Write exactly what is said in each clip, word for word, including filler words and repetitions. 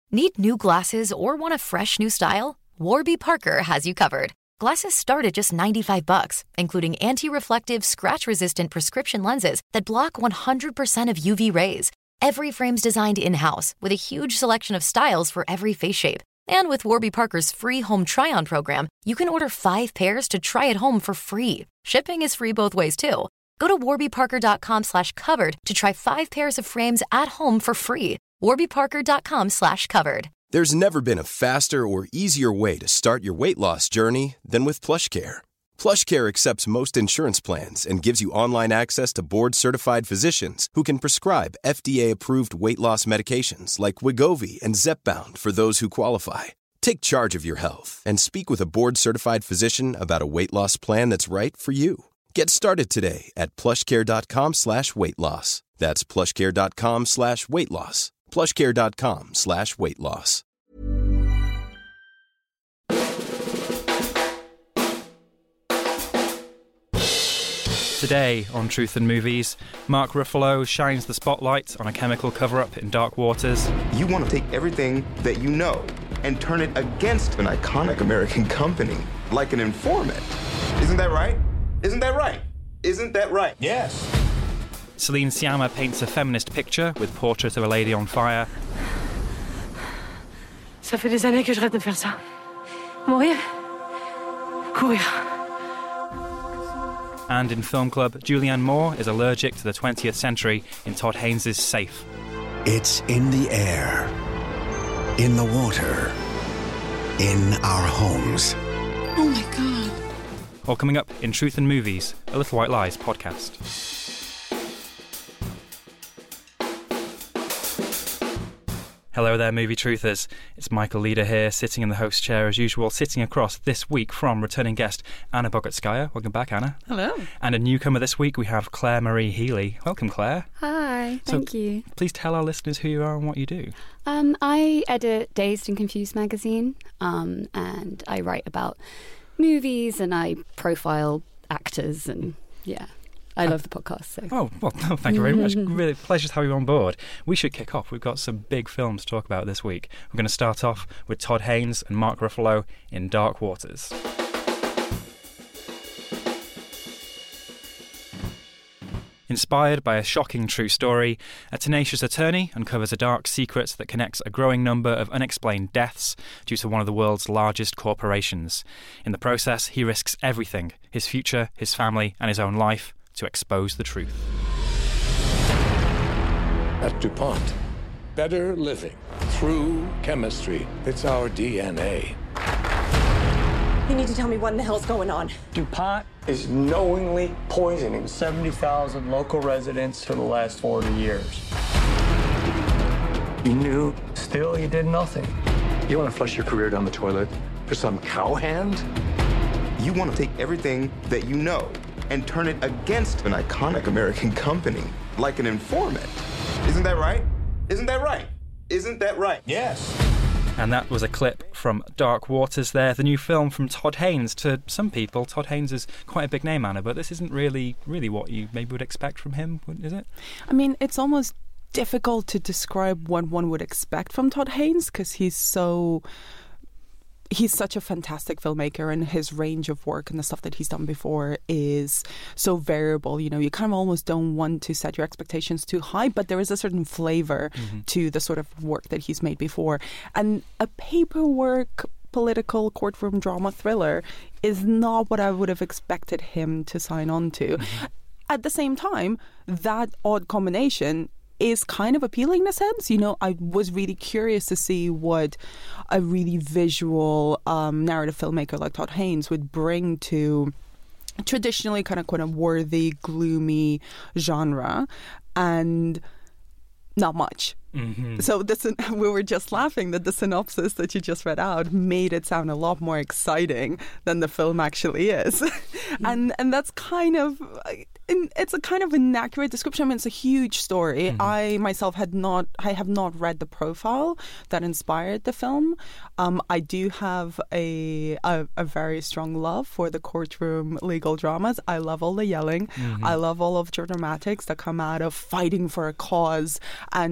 Need new glasses or want a fresh new style? Warby Parker has you covered. Glasses start at just ninety-five bucks, including anti-reflective, scratch-resistant prescription lenses that block one hundred percent of U V rays. Every frame's designed in-house with a huge selection of styles for every face shape. And with Warby Parker's free home try-on program, you can order five pairs to try at home for free. Shipping is free both ways, too. Go to warbyparker.com slash covered to try five pairs of frames at home for free. warbyparker.com slash covered. There's never been a faster or easier way to start your weight loss journey than with PlushCare. PlushCare accepts most insurance plans and gives you online access to board-certified physicians who can prescribe F D A-approved weight loss medications like Wegovy and Zepbound for those who qualify. Take charge of your health and speak with a board-certified physician about a weight loss plan that's right for you. Get started today at plushcare.com slash weight loss. That's plushcare.com slash weight loss. plushcare.com slash weight loss. Today on Truth and Movies, Mark Ruffalo shines the spotlight on a chemical cover-up in Dark Waters. You want to take everything that you know and turn it against an iconic American company, like an informant. Isn't that right? Isn't that right? Isn't that right? Yes. Celine Sciamma paints a feminist picture with Portrait of a Lady on Fire. Ça fait des années que je rêve de faire ça. Mourir. Courir. And in Film Club, Julianne Moore is allergic to the twentieth century in Todd Haynes' Safe. It's in the air, in the water, in our homes. Oh my God. All coming up in Truth and Movies, a Little White Lies podcast. Hello there, movie truthers. It's Michael Leader here, sitting in the host chair as usual, sitting across this week from returning guest Anna Bogutskaya. Welcome back, Anna. Hello. And a newcomer this week, we have Claire Marie Healy. Welcome, Claire. Hi, thank so, you. Please tell our listeners who you are and what you do. Um, I edit Dazed and Confused magazine, um, and I write about movies and I profile actors, and yeah. I love the podcast. So. Oh, well, thank you very much. Really pleasure to have you on board. We should kick off. We've got some big films to talk about this week. We're going to start off with Todd Haynes and Mark Ruffalo in Dark Waters. Inspired by a shocking true story, a tenacious attorney uncovers a dark secret that connects a growing number of unexplained deaths due to one of the world's largest corporations. In the process, he risks everything, his future, his family, and his own life, to expose the truth. At DuPont, better living through chemistry. It's our D N A. You need to tell me what in the hell's going on. DuPont is knowingly poisoning seventy thousand local residents for the last forty years. You knew, still you did nothing. You want to flush your career down the toilet for some cowhand? You want to take everything that you know and turn it against an iconic American company, like an informant. Isn't that right? Isn't that right? Isn't that right? Yes. And that was a clip from Dark Waters there, the new film from Todd Haynes. To some people, Todd Haynes is quite a big name, Anna, but this isn't really, really what you maybe would expect from him, is it? I mean, it's almost difficult to describe what one would expect from Todd Haynes, because he's so... He's such a fantastic filmmaker, and his range of work and the stuff that he's done before is so variable. You know, you kind of almost don't want to set your expectations too high, but there is a certain flavour mm-hmm. to the sort of work that he's made before. And a paperwork, political courtroom drama thriller is not what I would have expected him to sign on to. Mm-hmm. At the same time, that odd combination is kind of appealing in a sense. You know, I was really curious to see what a really visual um, narrative filmmaker like Todd Haynes would bring to traditionally kind of quite a worthy, gloomy genre, and not much. Mm-hmm. So this, we were just laughing that the synopsis that you just read out made it sound a lot more exciting than the film actually is. Mm-hmm. and and that's kind of... It's a kind of inaccurate description. I mean, it's a huge story. Mm-hmm. I myself had not, I have not read the profile that inspired the film. Um, I do have a, a a very strong love for the courtroom legal dramas. I love all the yelling. Mm-hmm. I love all of the dramatics that come out of fighting for a cause and for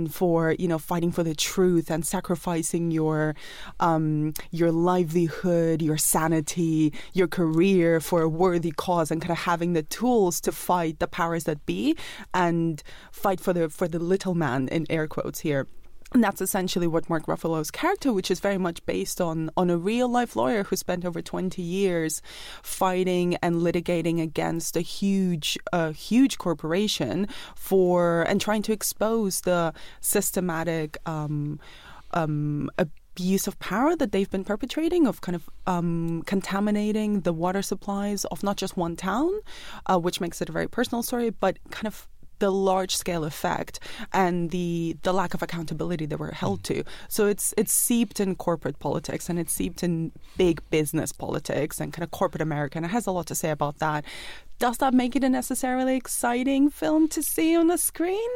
for, you know, fighting for the truth and sacrificing your um, your livelihood, your sanity, your career for a worthy cause, and kind of having the tools to fight the powers that be and fight for the for the little man, in air quotes here. And that's essentially what Mark Ruffalo's character, which is very much based on, on a real-life lawyer who spent over twenty years fighting and litigating against a huge, uh, huge corporation for and trying to expose the systematic um, um, abuse of power that they've been perpetrating, of kind of um, contaminating the water supplies of not just one town, uh, which makes it a very personal story, but kind of the large-scale effect and the the lack of accountability they were held to. So it's it's seeped in corporate politics, and it's seeped in big business politics and kind of corporate America, and it has a lot to say about that. Does that make it a necessarily exciting film to see on the screen?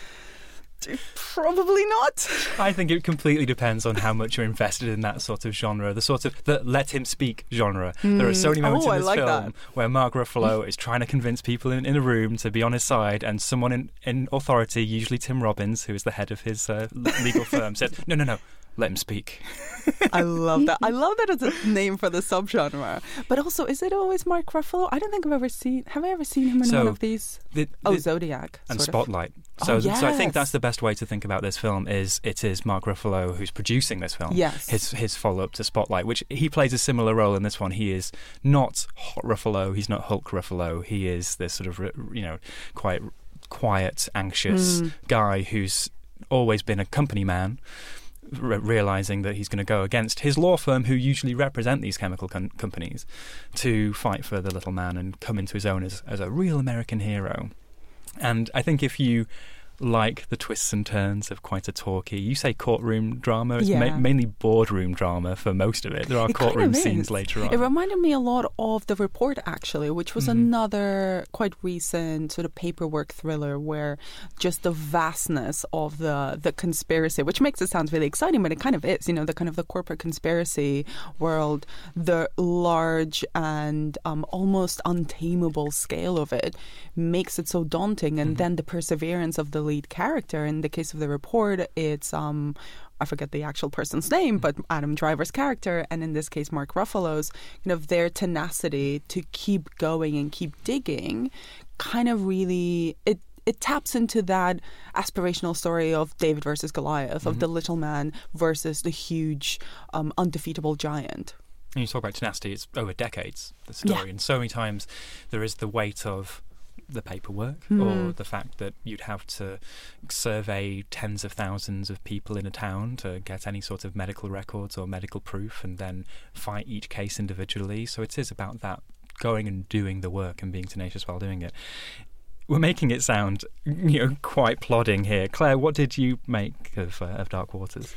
Probably not. I think it completely depends on how much you're invested in that sort of genre, the sort of the let him speak genre. Mm. There are so many moments oh, in this like film that. where Mark Ruffalo is trying to convince people in, in a room to be on his side, and someone in, in authority, usually Tim Robbins, who is the head of his uh, legal firm, says, no, no, no, let him speak. I love that. I love that as a name for the subgenre. But also, is it always Mark Ruffalo? I don't think I've ever seen... Have I ever seen him in so, one of these? The, the, oh, Zodiac. And sort Spotlight. Of. So, oh, yes. so I think that's the best way to think about this film, is it is Mark Ruffalo who's producing this film. Yes. His, his follow-up to Spotlight, which he plays a similar role in this one. He is not Hot Ruffalo. He's not Hulk Ruffalo. He is this sort of, you know, quite quiet, anxious mm. guy who's always been a company man, Re- realizing that he's going to go against his law firm, who usually represent these chemical com- companies, to fight for the little man and come into his own as, as a real American hero. And I think if you like the twists and turns of quite a talky, you say courtroom drama, it's yeah. ma- mainly boardroom drama for most of it. There are it courtroom kind of scenes is. later on. It reminded me a lot of The Report, actually, which was mm-hmm. another quite recent sort of paperwork thriller where just the vastness of the the conspiracy, which makes it sound really exciting, but it kind of is, you know, the kind of the corporate conspiracy world, the large and um, almost untamable scale of it makes it so daunting. And mm-hmm. then the perseverance of the lead character. In the case of The Report, it's um I forget the actual person's name, but Adam Driver's character, and in this case Mark Ruffalo's, you know, their tenacity to keep going and keep digging kind of really it it taps into that aspirational story of David versus Goliath, mm-hmm. of the little man versus the huge um, undefeatable giant. And you talk about tenacity, it's over decades, the story, yeah. and so many times there is the weight of the paperwork mm. or the fact that you'd have to survey tens of thousands of people in a town to get any sort of medical records or medical proof, and then fight each case individually. So it is about that, going and doing the work and being tenacious while doing it. We're making it sound, you know, quite plodding here. Claire, what did you make of, uh, of Dark Waters?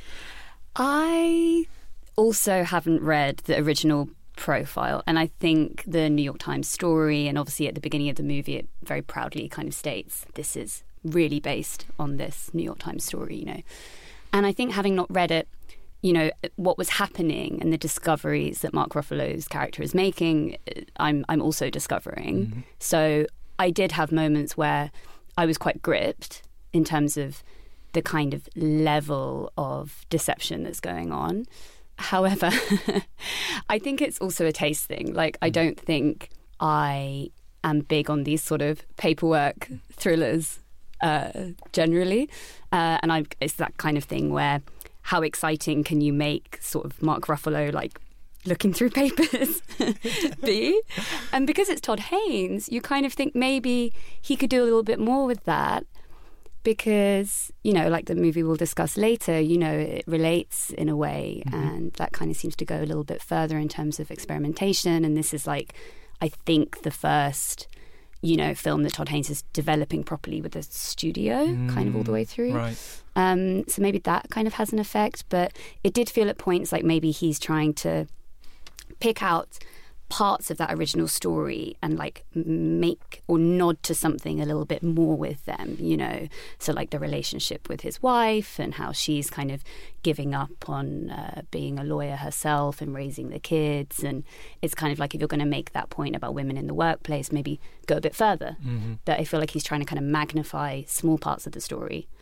I also haven't read the original profile, and I think the New York Times story, and obviously at the beginning of the movie it very proudly kind of states this is really based on this New York Times story, you know. And I think having not read it, you know, what was happening and the discoveries that Mark Ruffalo's character is making, I'm I'm also discovering. Mm-hmm. So I did have moments where I was quite gripped in terms of the kind of level of deception that's going on. However, I think it's also a taste thing. Like, I don't think I am big on these sort of paperwork thrillers uh, generally. Uh, and I, it's that kind of thing where how exciting can you make sort of Mark Ruffalo, like, looking through papers be? And because it's Todd Haynes, you kind of think maybe he could do a little bit more with that. Because, you know, like the movie we'll discuss later, you know, it relates in a way, mm-hmm. and that kind of seems to go a little bit further in terms of experimentation. And this is like, I think, the first, you know, film that Todd Haynes is developing properly with a studio, mm, kind of all the way through. Right. Um, so maybe that kind of has an effect. But it did feel at points like maybe he's trying to pick out parts of that original story and like make or nod to something a little bit more with them, you know. So like the relationship with his wife and how she's kind of giving up on uh, being a lawyer herself and raising the kids. And it's kind of like, if you're going to make that point about women in the workplace, maybe go a bit further. Mm-hmm. But I feel like he's trying to kind of magnify small parts of the story.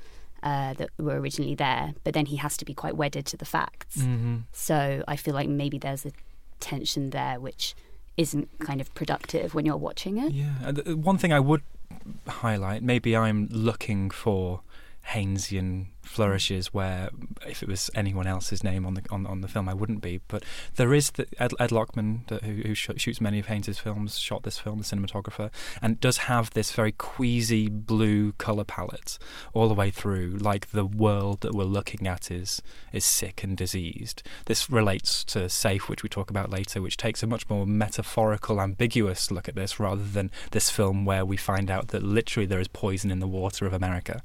uh, that were originally there, but then he has to be quite wedded to the facts. Mm-hmm. So I feel like maybe there's a tension there which isn't kind of productive when you're watching it. Yeah, and one thing I would highlight, maybe I'm looking for Haynesian flourishes where if it was anyone else's name on the on, on the film I wouldn't be, but there is the Ed, Ed Lockman the, who, who sh- shoots many of Haynes' films, shot this film, the cinematographer, and does have this very queasy blue colour palette all the way through, like the world that we're looking at is is sick and diseased. This relates to Safe, which we talk about later, which takes a much more metaphorical, ambiguous look at this rather than this film where we find out that literally there is poison in the water of America.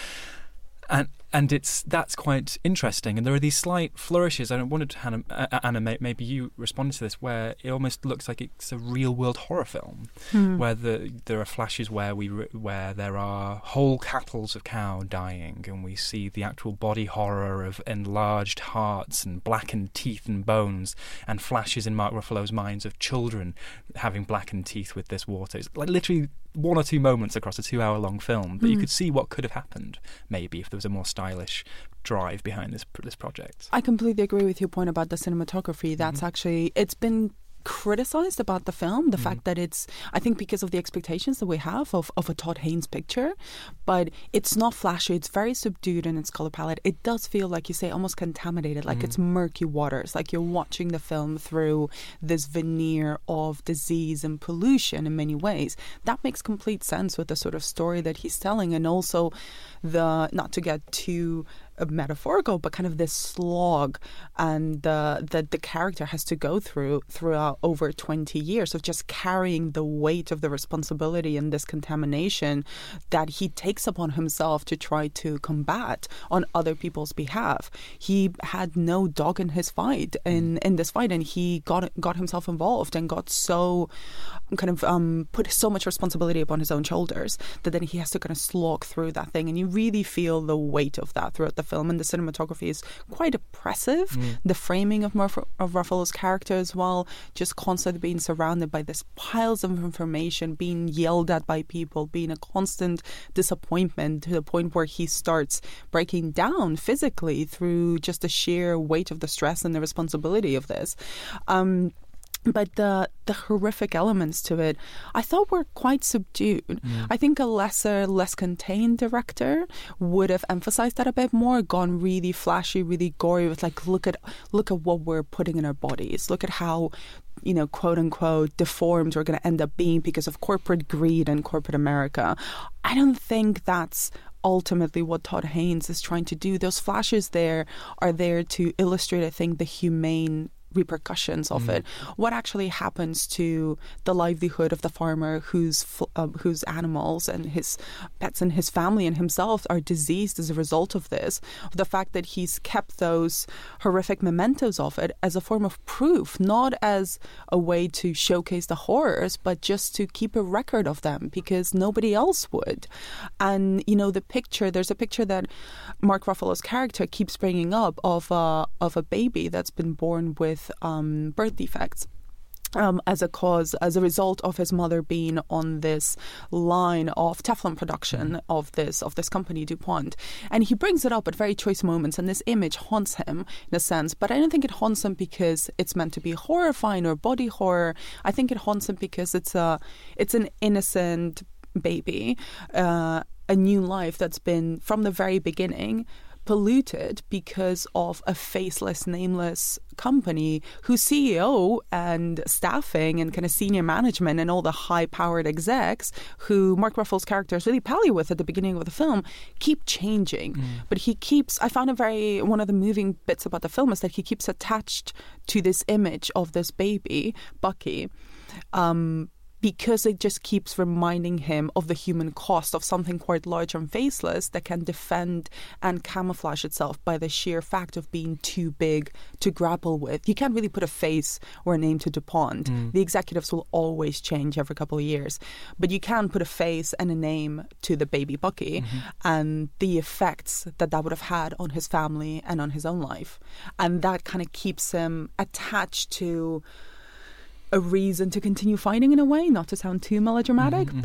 And and it's that's quite interesting. And there are these slight flourishes. I wanted to, Hannah, uh, Anna, maybe you responded to this, where it almost looks like it's a real-world horror film, Hmm. where the, there are flashes where we where there are whole cattles of cow dying, and we see the actual body horror of enlarged hearts and blackened teeth and bones, and flashes in Mark Ruffalo's minds of children having blackened teeth with this water. It's like literally one or two moments across a two-hour-long film, but Mm. you could see what could have happened maybe if there was a more stylish drive behind this this project. I completely agree with your point about the cinematography. That's mm-hmm. actually, it's been criticized about the film, the mm-hmm. fact that it's, I think because of the expectations that we have of, of a Todd Haynes picture, but it's not flashy, it's very subdued in its color palette. It does feel, like you say, almost contaminated, like mm-hmm. it's murky waters, like you're watching the film through this veneer of disease and pollution in many ways. That makes complete sense with the sort of story that he's telling, and also the, not to get too metaphorical, but kind of this slog and uh, that the character has to go through throughout over twenty years of just carrying the weight of the responsibility and this contamination that he takes upon himself to try to combat on other people's behalf. He had no dog in his fight in, in this fight, and he got got himself involved and got so kind of um, put so much responsibility upon his own shoulders that then he has to kind of slog through that thing, and you really feel the weight of that throughout the film. And the cinematography is quite oppressive. Mm. The framing of, Murph- of Ruffalo's character as well, just constantly being surrounded by this piles of information, being yelled at by people, being a constant disappointment to the point where he starts breaking down physically through just the sheer weight of the stress and the responsibility of this. Um, But the the horrific elements to it, I thought were quite subdued. Mm. I think a lesser, less contained director would have emphasized that a bit more, gone really flashy, really gory with like, look at look at what we're putting in our bodies. Look at how, you know, quote unquote, deformed we're going to end up being because of corporate greed and corporate America. I don't think that's ultimately what Todd Haynes is trying to do. Those flashes there are there to illustrate, I think, the humane repercussions of mm. it. What actually happens to the livelihood of the farmer whose uh, whose animals and his pets and his family and himself are diseased as a result of this. The fact that he's kept those horrific mementos of it as a form of proof, not as a way to showcase the horrors, but just to keep a record of them because nobody else would. And, you know, the picture, there's a picture that Mark Ruffalo's character keeps bringing up of a, of a baby that's been born with Um, birth defects um, as a cause, as a result of his mother being on this line of Teflon production of this of this company DuPont, and he brings it up at very choice moments, and this image haunts him in a sense. But I don't think it haunts him because it's meant to be horrifying or body horror. I think it haunts him because it's a it's an innocent baby, uh, a new life that's been from the very beginning polluted because of a faceless, nameless company whose C E O and staffing and kind of senior management and all the high-powered execs who Mark Ruffalo's character is really pally with at the beginning of the film keep changing. Mm. But he keeps, I found a very, one of the moving bits about the film is that he keeps attached to this image of this baby, Bucky, um, because it just keeps reminding him of the human cost of something quite large and faceless that can defend and camouflage itself by the sheer fact of being too big to grapple with. You can't really put a face or a name to DuPont. Mm. The executives will always change every couple of years. But you can put a face and a name to the baby Bucky mm-hmm. and the effects that that would have had on his family and on his own life. And that kind of keeps him attached to a reason to continue fighting in a way, not to sound too melodramatic, mm-hmm. but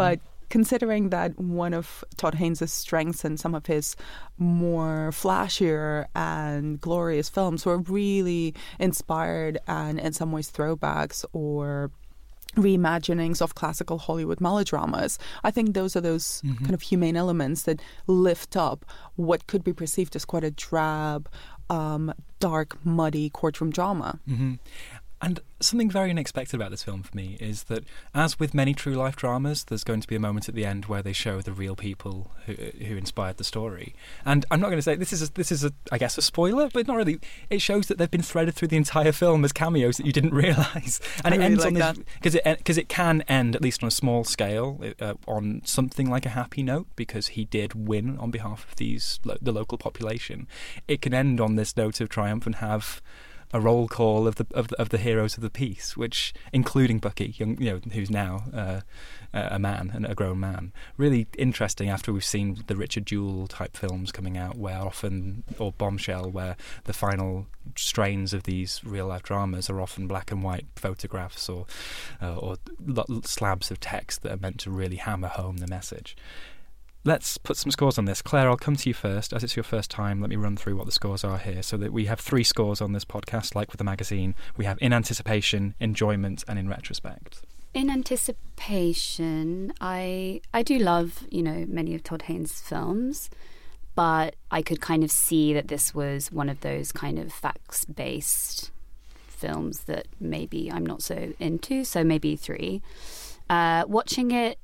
considering that one of Todd Haynes' strengths and some of his more flashier and glorious films were really inspired and in some ways throwbacks or reimaginings of classical Hollywood melodramas. I think those are those mm-hmm. kind of humane elements that lift up what could be perceived as quite a drab, um, dark, muddy courtroom drama. Mm-hmm. And something very unexpected about this film for me is that, as with many true life dramas, there's going to be a moment at the end where they show the real people who who inspired the story. And I'm not going to say this is a, this is a I guess a spoiler, but not really. It shows that they've been threaded through the entire film as cameos that you didn't realise. And I it really ends like on this that. because it because it can end, at least on a small scale, uh, on something like a happy note, because he did win on behalf of these the local population. It can end on this note of triumph and have a roll call of the of the, of the heroes of the piece, which, including Bucky, young, you know, who's now uh, a man and a grown man. Really interesting. After we've seen the Richard Jewell type films coming out, where often, or Bombshell, where the final strains of these real life dramas are often black and white photographs or uh, or slabs of text that are meant to really hammer home the message. Let's put some scores on this. Claire, I'll come to you first. As it's your first time, let me run through what the scores are here, so that we have three scores on this podcast, like with the magazine. We have in anticipation, enjoyment, and in retrospect. In anticipation, I I do love, you know, many of Todd Haynes' films, but I could kind of see that this was one of those kind of facts-based films that maybe I'm not so into, so maybe three. Uh, watching it,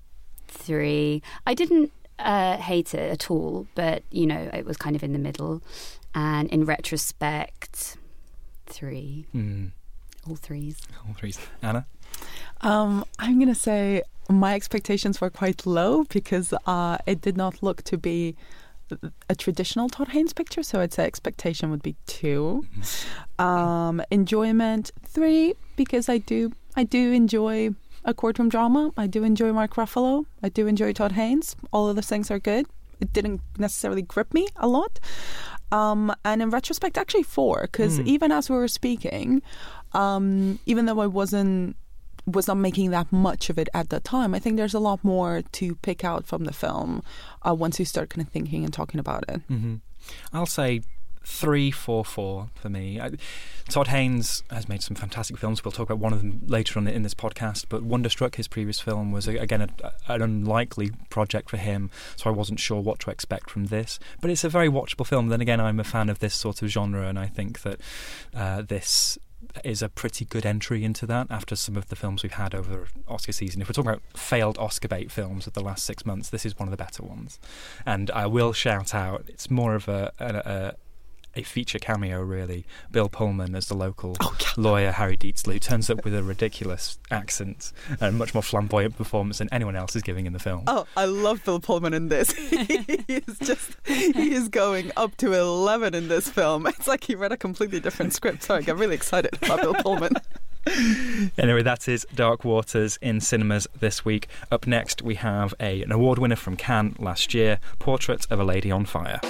three. I didn't uh, hate it at all, but, you know, it was kind of in the middle. And in retrospect, three. Mm. All threes. All threes. Anna? Um, I'm going to say my expectations were quite low because uh, it did not look to be a traditional Todd Haynes picture, so I'd say expectation would be two. Mm-hmm. Um, enjoyment, three, because I do I do enjoy a courtroom drama. I do enjoy Mark Ruffalo. I do enjoy Todd Haynes. All of those things are good. It didn't necessarily grip me a lot. Um, and in retrospect, actually four, because mm. even as we were speaking, um, even though I wasn't was not making that much of it at the time, I think there's a lot more to pick out from the film uh, once you start kind of thinking and talking about it. Mm-hmm. I'll say three, four, four for me. I, Todd Haynes has made some fantastic films. We'll talk about one of them later on in this podcast, but Wonderstruck, his previous film, was again a, an unlikely project for him, so I wasn't sure what to expect from this. But it's a very watchable film. Then again, I'm a fan of this sort of genre, and I think that uh, this is a pretty good entry into that after some of the films we've had over Oscar season. If we're talking about failed Oscar bait films of the last six months, this is one of the better ones. And I will shout out, it's more of a, a, a a feature cameo, really. Bill Pullman as the local oh, yeah. lawyer, Harry Dietzler, who turns up with a ridiculous accent and a much more flamboyant performance than anyone else is giving in the film. Oh, I love Bill Pullman in this. he is just, he is going up to eleven in this film. It's like he read a completely different script. Sorry, I got really excited about Bill Pullman. Anyway, that is Dark Waters in cinemas this week. Up next, we have a, an award winner from Cannes last year, Portrait of a Lady on Fire.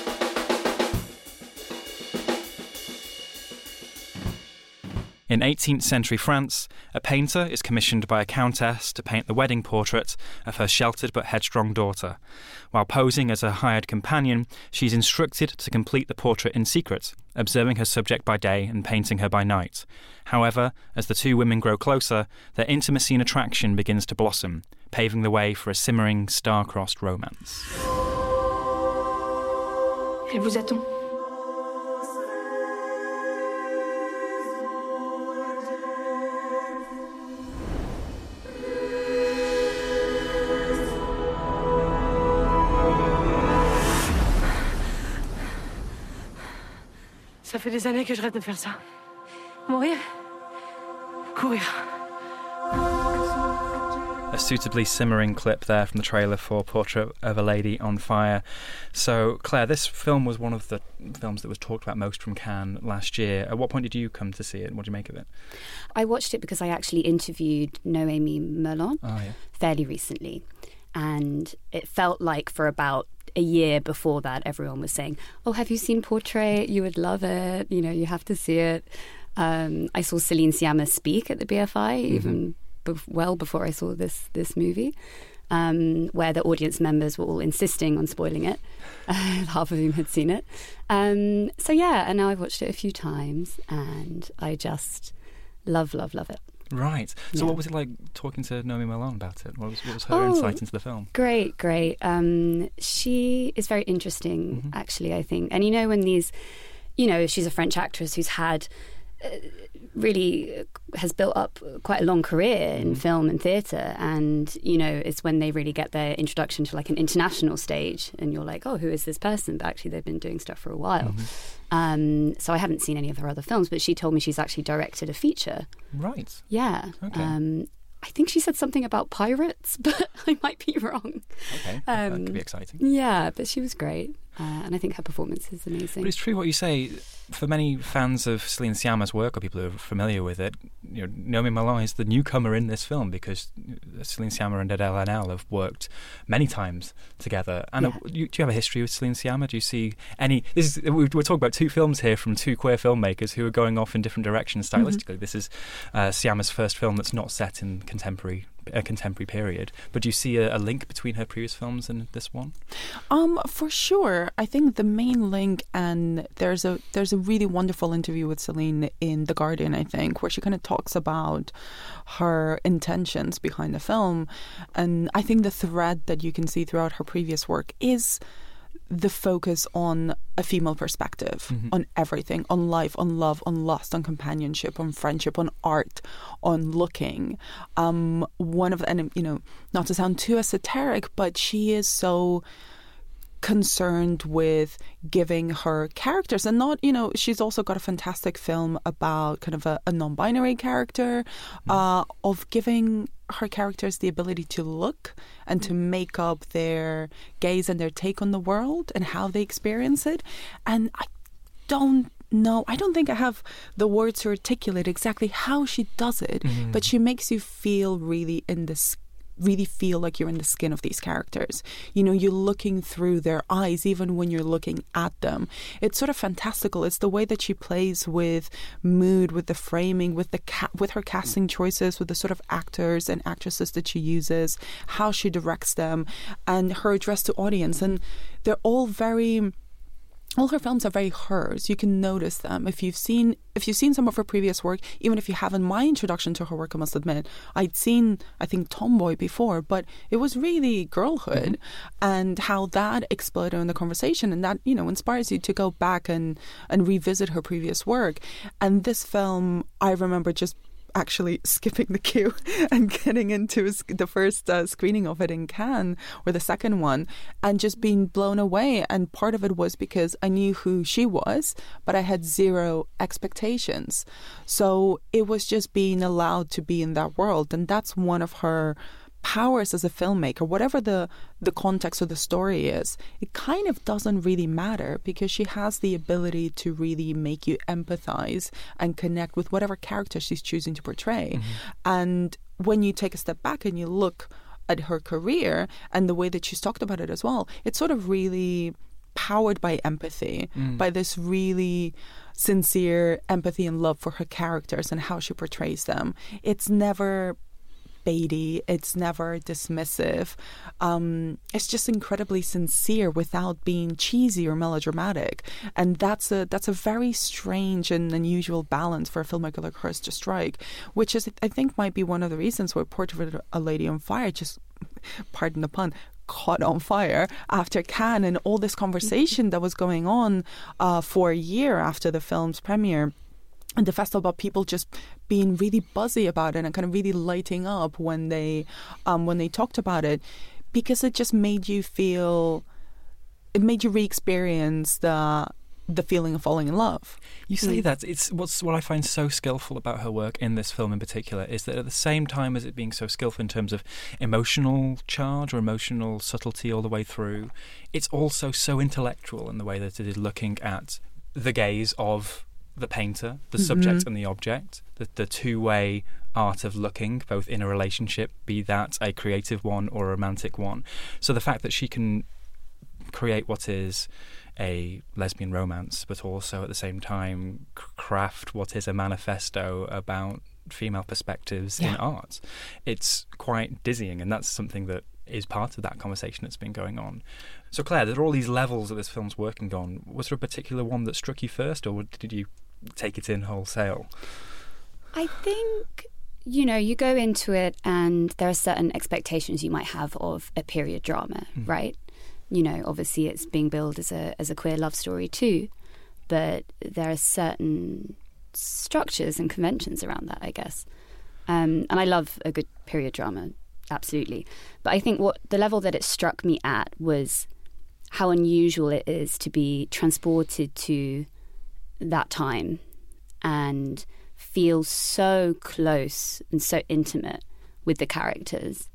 In eighteenth century France, a painter is commissioned by a countess to paint the wedding portrait of her sheltered but headstrong daughter. While posing as a hired companion, she's instructed to complete the portrait in secret, observing her subject by day and painting her by night. However, as the two women grow closer, their intimacy and attraction begins to blossom, paving the way for a simmering, star-crossed romance. Elle vous attend. Ça fait des années que je rêve de faire ça. Mourir. Courir. A suitably simmering clip there from the trailer for Portrait of a Lady on Fire. So, Claire, this film was one of the films that was talked about most from Cannes last year. At what point did you come to see it? What do you make of it? I watched it because I actually interviewed Noémie Merlant oh, yeah. fairly recently. And it felt like for about a year before that, everyone was saying, oh, have you seen Portrait? You would love it. You know, you have to see it. Um, I saw Celine Sciamma speak at the B F I, mm-hmm. even be- well before I saw this this movie. um, where the audience members were all insisting on spoiling it. Uh, half of whom had seen it. Um, so yeah, and now I've watched it a few times, and I just love, love, love it. Right. So Yeah. what was it like talking to Noomi Malone about it? What was, what was her Oh, insight into the film? Great, great. Um, she is very interesting, Mm-hmm. actually, I think. And you know, when these, you know, she's a French actress who's had uh, really uh, has built up quite a long career in film and theatre, and you know, it's when they really get their introduction to like an international stage, and you're like, oh, who is this person? But actually, they've been doing stuff for a while. Um, so I haven't seen any of her other films, but she told me she's actually directed a feature. Right. Yeah. Okay. Um, I think she said something about pirates, but I might be wrong. Okay. Um, that could be exciting. Yeah, but she was great. Uh, and I think her performance is amazing. But it's true what you say. For many fans of Celine Sciamma's work, or people who are familiar with it, you know, Noomi Malone is the newcomer in this film because Celine Sciamma and Adele Haenel have worked many times together. And Yeah. uh, you, do you have a history with Celine Sciamma? Do you see any? This is we're talking about two films here from two queer filmmakers who are going off in different directions stylistically. Mm-hmm. This is uh, Sciamma's first film that's not set in contemporary a contemporary period. But do you see a, a link between her previous films and this one? Um, for sure. I think the main link, and there's a there's a really wonderful interview with Celine in The Guardian, I think, where she kind of talks about her intentions behind the film. And I think the thread that you can see throughout her previous work is the focus on a female perspective, mm-hmm. on everything, on life, on love, on lust, on companionship, on friendship, on art, on looking. Um, one of the, and you know, not to sound too esoteric, but she is so concerned with giving her characters, and not, you know, she's also got a fantastic film about kind of a, a non-binary character, mm-hmm. uh, of giving her characters the ability to look and to make up their gaze and their take on the world and how they experience it. And I don't know, I don't think I have the words to articulate exactly how she does it, mm-hmm. but she makes you feel really in this really feel like you're in the skin of these characters. You know, you're looking through their eyes even when you're looking at them. It's sort of fantastical. It's the way that she plays with mood, with the framing, with the ca- with her casting choices, with the sort of actors and actresses that she uses, how she directs them, and her address to audience. And they're all very... all her films are very hers. You can notice them. If you've seen if you've seen some of her previous work, even if you haven't, my introduction to her work, I must admit, I'd seen, I think, Tomboy before, but it was really girlhood, mm-hmm. and how that exploded in the conversation, and that, you know, inspires you to go back and, and revisit her previous work. And this film, I remember just actually skipping the queue and getting into the first uh, screening of it in Cannes, or the second one, and just being blown away. And part of it was because I knew who she was, but I had zero expectations. So it was just being allowed to be in that world. And that's one of her powers as a filmmaker. Whatever the the context of the story is, it kind of doesn't really matter, because she has the ability to really make you empathize and connect with whatever character she's choosing to portray. Mm-hmm. And when you take a step back and you look at her career and the way that she's talked about it as well, it's sort of really powered by empathy, mm. by this really sincere empathy and love for her characters and how she portrays them. It's never baity, it's never dismissive. Um, it's just incredibly sincere without being cheesy or melodramatic. And that's a that's a very strange and unusual balance for a filmmaker like hers to strike, which is, I think, might be one of the reasons why Portrait of a Lady on Fire just, pardon the pun, caught on fire after Cannes, and all this conversation that was going on uh, for a year after the film's premiere. And the festival, about people just being really buzzy about it and kind of really lighting up when they um, when they talked about it, because it just made you feel, it made you re-experience the the feeling of falling in love. You say that. It's what's what I find so skillful about her work in this film in particular is that at the same time as it being so skillful in terms of emotional charge or emotional subtlety all the way through, it's also so intellectual in the way that it is looking at the gaze of the painter, the mm-hmm. subject and the object, the, the two-way art of looking, both in a relationship, be that a creative one or a romantic one. So the fact that she can create what is a lesbian romance, but also at the same time craft what is a manifesto about female perspectives yeah. in art, it's quite dizzying, and that's something that is part of that conversation that's been going on. So Claire, there are all these levels that this film's working on. Was there a particular one that struck you first, or did you take it in wholesale? I think, you know, you go into it and there are certain expectations you might have of a period drama, mm. right? You know, obviously it's being billed as a as a queer love story too, but there are certain structures and conventions around that, I guess. Um, and I love a good period drama, absolutely. But I think what the level that it struck me at was how unusual it is to be transported to that time and feel so close and so intimate with the characters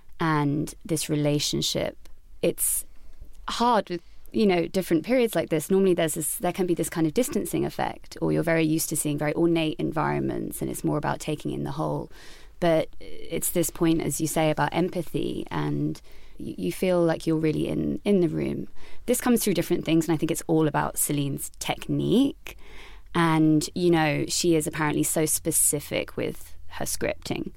and this relationship. It's hard with, you know, different periods like this. Normally there's this, there can be this kind of distancing effect, or you're very used to seeing very ornate environments and it's more about taking in the whole. But it's this point, as you say, about empathy, and you, you feel like you're really in, in the room. This comes through different things, and I think it's all about Celine's technique. And, you know, she is apparently so specific with her scripting.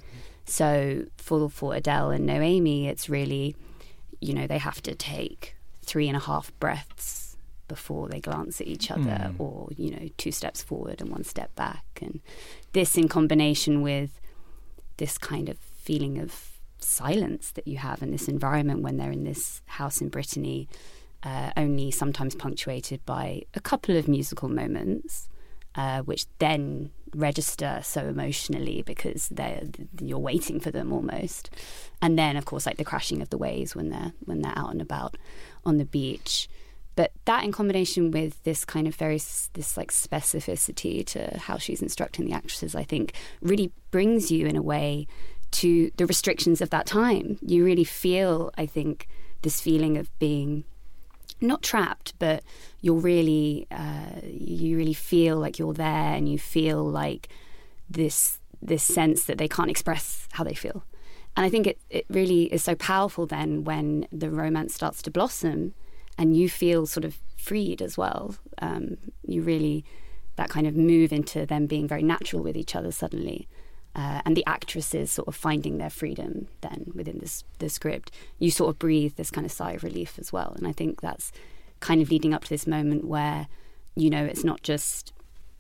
So for, for Adele and Noémie, it's really, you know, they have to take three and a half breaths before they glance at each other, mm. or, you know, two steps forward and one step back. And this in combination with this kind of feeling of silence that you have in this environment when they're in this house in Brittany, uh, only sometimes punctuated by a couple of musical moments, Uh, which then register so emotionally because they're you're waiting for them almost, and then of course like the crashing of the waves when they're when they're out and about on the beach. But that in combination with this kind of very this like specificity to how she's instructing the actresses, I think really brings you in a way to the restrictions of that time. You really feel, I think, this feeling of being not trapped, but you're really, uh, you really feel like you're there, and you feel like this this sense that they can't express how they feel. And I think it, it really is so powerful then when the romance starts to blossom and you feel sort of freed as well. Um, you really, that kind of move into them being very natural with each other suddenly. Uh, and the actresses sort of finding their freedom then within this the script, you sort of breathe this kind of sigh of relief as well. And I think that's kind of leading up to this moment where, you know, it's not just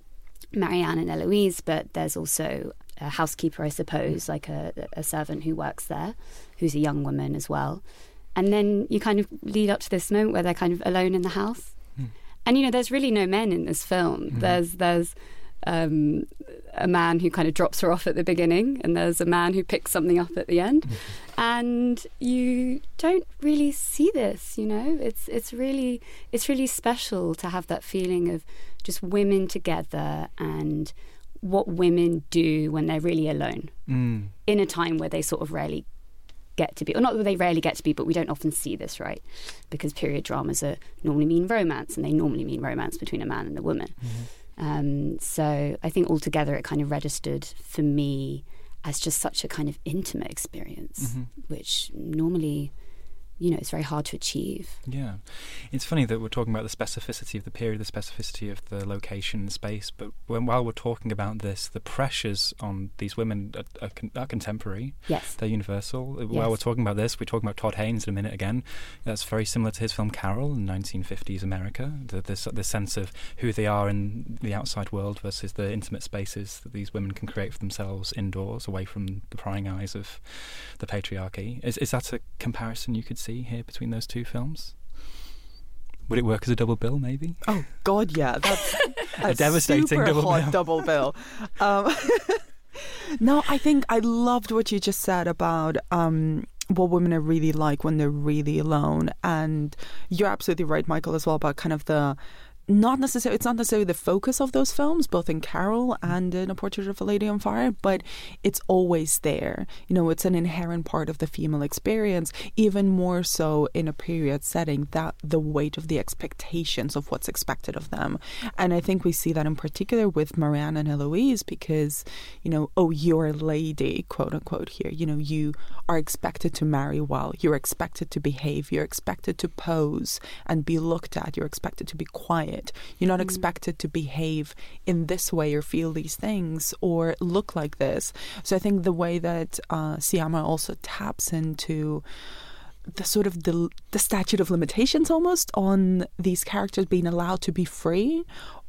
Marianne and Eloise, but there's also a housekeeper, I suppose, like a, a servant who works there, who's a young woman as well. And then you kind of lead up to this moment where they're kind of alone in the house. Mm. And, you know, there's really no men in this film. Mm. There's there's... Um, a man who kind of drops her off at the beginning, and there's a man who picks something up at the end, mm-hmm. and you don't really see this. You know, it's it's really it's really special to have that feeling of just women together and what women do when they're really alone mm. in a time where they sort of rarely get to be, or not that they rarely get to be, but we don't often see this, right? Because period dramas are normally mean romance, and they normally mean romance between a man and a woman. Mm-hmm. Um, so I think altogether it kind of registered for me as just such a kind of intimate experience, mm-hmm. which normally, you know, it's very hard to achieve. Yeah. It's funny that we're talking about the specificity of the period, the specificity of the location and space, but when, while we're talking about this, the pressures on these women are, are, con- are contemporary. Yes. They're universal. Yes. While we're talking about this, we're talking about Todd Haynes in a minute again. That's very similar to his film Carol in nineteen fifties America. The, this, this sense of who they are in the outside world versus the intimate spaces that these women can create for themselves indoors, away from the prying eyes of the patriarchy. Is, is that a comparison you could see here between those two films? Would it work as a double bill, maybe? Oh God, yeah, that's a, a devastating super double hot bill. double bill. Um, no, I think I loved what you just said about um, what women are really like when they're really alone, and you're absolutely right, Michael, as well, about kind of the. Not necessarily, it's not necessarily the focus of those films, both in Carol and in A Portrait of a Lady on Fire, but it's always there. You know, it's an inherent part of the female experience, even more so in a period setting, that the weight of the expectations of what's expected of them. And I think we see that in particular with Marianne and Eloise because, you know, oh, you're a lady, quote unquote here. You know, you are expected to marry well. You're expected to behave. You're expected to pose and be looked at. You're expected to be quiet. You're not mm. expected to behave in this way or feel these things or look like this. So I think the way that uh, Syama also taps into the sort of the, the statute of limitations almost on these characters being allowed to be free,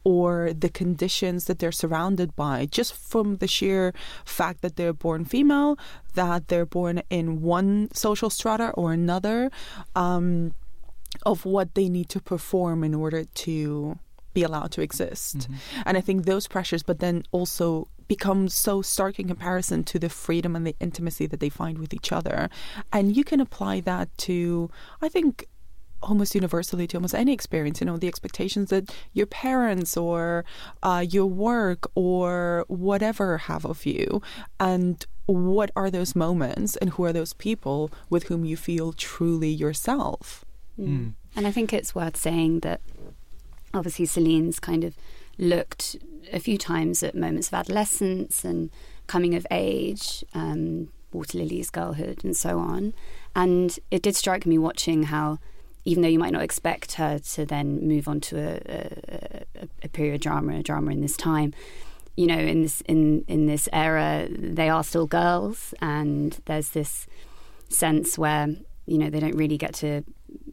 or the conditions that they're surrounded by, just from the sheer fact that they're born female, that they're born in one social strata or another, um, of what they need to perform in order to be allowed to exist. Mm-hmm. And I think those pressures, but then also become so stark in comparison to the freedom and the intimacy that they find with each other. And you can apply that to, I think, almost universally to almost any experience, you know, the expectations that your parents or uh, your work or whatever have of you, and what are those moments and who are those people with whom you feel truly yourself. Mm. And I think it's worth saying that obviously Celine's kind of looked a few times at moments of adolescence and coming of age, um, Water Lily's girlhood and so on. And it did strike me watching how, even though you might not expect her to then move on to a, a, a period drama, a drama in this time, you know, in this in, in this era, they are still girls, and there's this sense where, you know, they don't really get to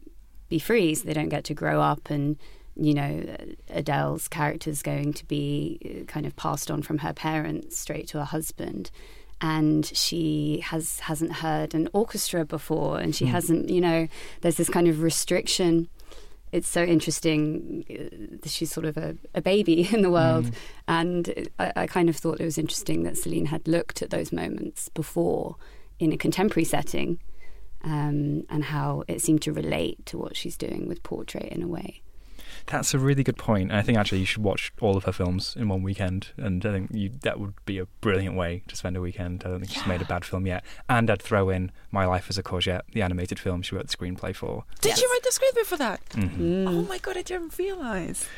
be free, so they don't get to grow up, and, you know, Adele's character's going to be kind of passed on from her parents straight to her husband. And she has, hasn't heard an orchestra before, and she mm. hasn't, you know, there's this kind of restriction. It's so interesting that she's sort of a, a baby in the world. Mm. And I, I kind of thought it was interesting that Celine had looked at those moments before in a contemporary setting, um, and how it seemed to relate to what she's doing with Portrait in a way. That's a really good point. And I think actually you should watch all of her films in one weekend. And I think you, that would be a brilliant way to spend a weekend. I don't think yeah. she's made a bad film yet. And I'd throw in My Life as a Courgette, the animated film she wrote the screenplay for. Did yes. you write the screenplay for that? Mm-hmm. Mm. Oh my God, I didn't realise.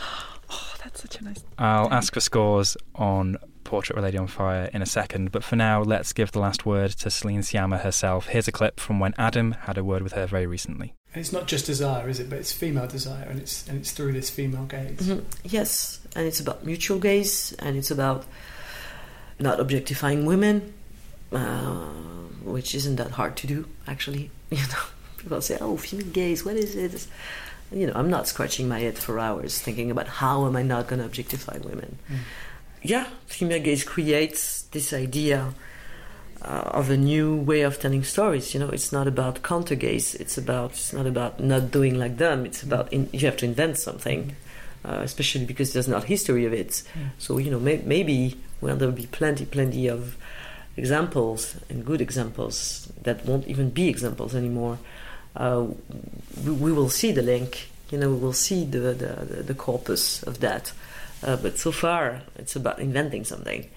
Oh, that's such a nice I'll thing. ask for scores on Portrait of a Lady on Fire in a second. But for now, let's give the last word to Celine Sciamma herself. Here's a clip from when Adam had a word with her very recently. And it's not just desire, is it? But it's female desire, and it's and it's through this female gaze. Mm-hmm. Yes, and it's about mutual gaze, and it's about not objectifying women, uh, which isn't that hard to do, actually. You know, people say, "Oh, female gaze, what is it?" It's, you know, I'm not scratching my head for hours thinking about how am I not going to objectify women. Mm. Yeah, female gaze creates this idea Uh, of a new way of telling stories. You know, it's not about counter gaze. It's about it's not about not doing like them. It's about in, you have to invent something, uh, especially because there's not history of it. Yeah. So you know, may, maybe well there will be plenty, plenty of examples and good examples that won't even be examples anymore. Uh, we, we will see the link. You know, we will see the the, the corpus of that. Uh, but so far, it's about inventing something,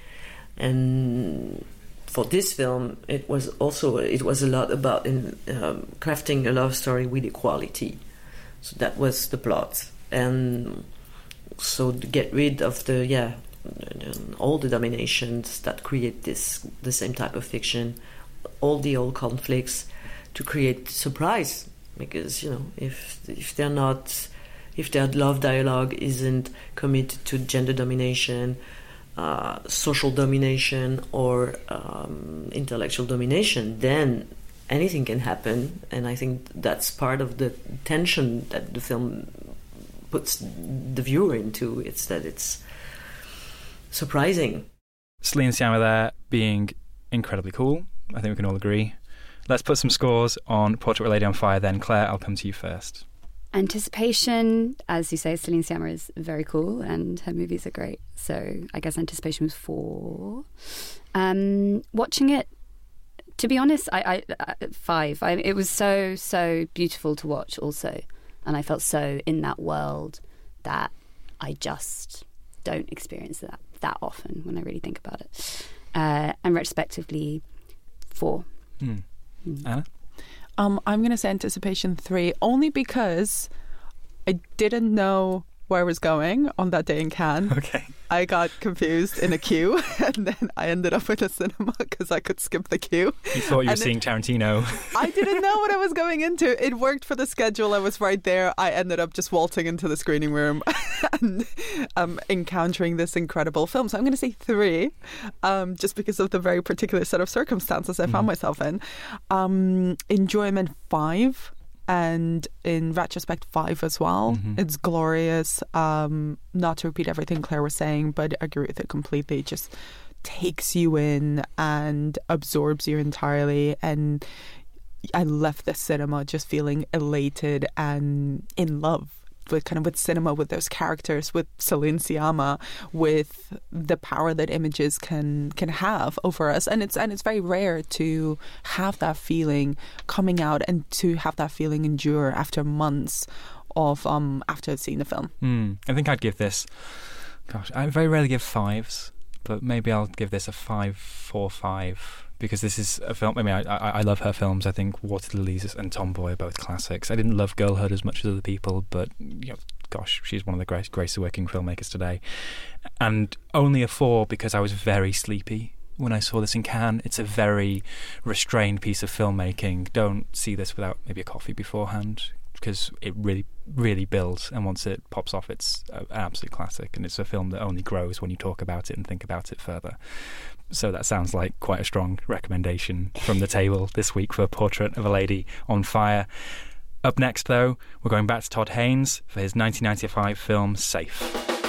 and for this film, it was also it was a lot about in, um, crafting a love story with equality. So that was the plot, and so to get rid of the yeah all the dominations that create this the same type of fiction, all the old conflicts, to create surprise. Because you know if if they're not if their love dialogue isn't committed to gender domination, Uh, social domination, or um, intellectual domination, then anything can happen. And I think that's part of the tension that the film puts the viewer into. It's that it's surprising. Celine Sciamma there being incredibly cool. I think we can all agree. Let's put some scores on Portrait of a Lady on Fire then. Claire, I'll come to you first. Anticipation, as you say, Celine Sciamma is very cool and her movies are great. So I guess Anticipation was four. Um, watching it, to be honest, I, I, I five. I, it was so, so beautiful to watch also. And I felt so in that world that I just don't experience that that often when I really think about it. Uh, and retrospectively, four. Mm. Mm. Anna? Um, I'm going to say Anticipation three, only because I didn't know where I was going on that day in Cannes. Okay. I got confused in a queue, and then I ended up in a cinema because I could skip the queue. You thought you were and seeing it, Tarantino. I didn't know what I was going into. It worked for the schedule. I was right there. I ended up just waltzing into the screening room and um, encountering this incredible film. So I'm going to say three, um, just because of the very particular set of circumstances I found mm. myself in. Um, enjoyment five. And in retrospect, five as well. Mm-hmm. It's glorious. Um, not to repeat everything Claire was saying, but I agree with it completely. It just takes you in and absorbs you entirely. And I left the cinema just feeling elated and in love with kind of with cinema, with those characters, with Celine Sciamma, with the power that images can can have over us. And it's and it's very rare to have that feeling coming out and to have that feeling endure after months of um after seeing the film. Mm, I think I'd give this, gosh, I very rarely give fives, but maybe I'll give this a five, four, five. Because this is a film. I mean, I, I I love her films. I think Water Lilies and Tomboy are both classics. I didn't love Girlhood as much as other people, but you know, gosh, she's one of the great, greatest working filmmakers today. And only a four because I was very sleepy when I saw this in Cannes. It's a very restrained piece of filmmaking. Don't see this without maybe a coffee beforehand, because it really, really builds, and once it pops off, it's an absolute classic, and it's a film that only grows when you talk about it and think about it further. So that sounds like quite a strong recommendation from the table this week for Portrait of a Lady on Fire. Up next, though, we're going back to Todd Haynes for his nineteen ninety-five film Safe.